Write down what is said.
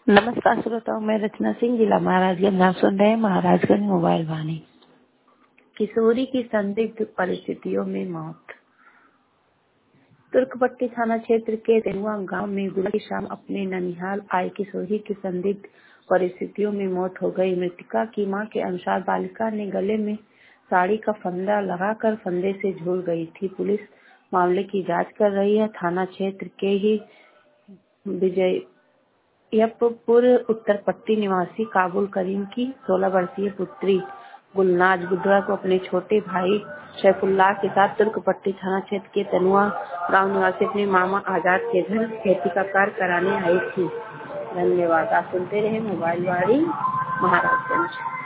नमस्कार श्रोताओं, मैं रचना सिंह, जिला महाराजगंज। आप सुन रहे हैं महाराजगंज मोबाइल वाणी। किशोरी की संदिग्ध परिस्थितियों में मौत। तुर्कपट्टी थाना क्षेत्र के तेनुआ गांव में गुरुवार की शाम अपने ननिहाल आई किशोरी की संदिग्ध परिस्थितियों में मौत हो गई। मृतका की मां के अनुसार बालिका ने गले में साड़ी का फंदा लगाकर फंदे से झूल गई थी। पुलिस मामले की जांच कर रही है। थाना क्षेत्र के ही विजयपुर उत्तर पट्टी निवासी काबुल करीम की 16 वर्षीय पुत्री गुलनाज बुधवार को अपने छोटे भाई सैफुल्लाह के साथ तुर्कपट्टी थाना क्षेत्र के तनुआ गांव निवासी अपने मामा आजाद के घर खेती का कार्य कराने आई थी। धन्यवाद। आप सुनते रहे मोबाइल वाणी महाराजगंज।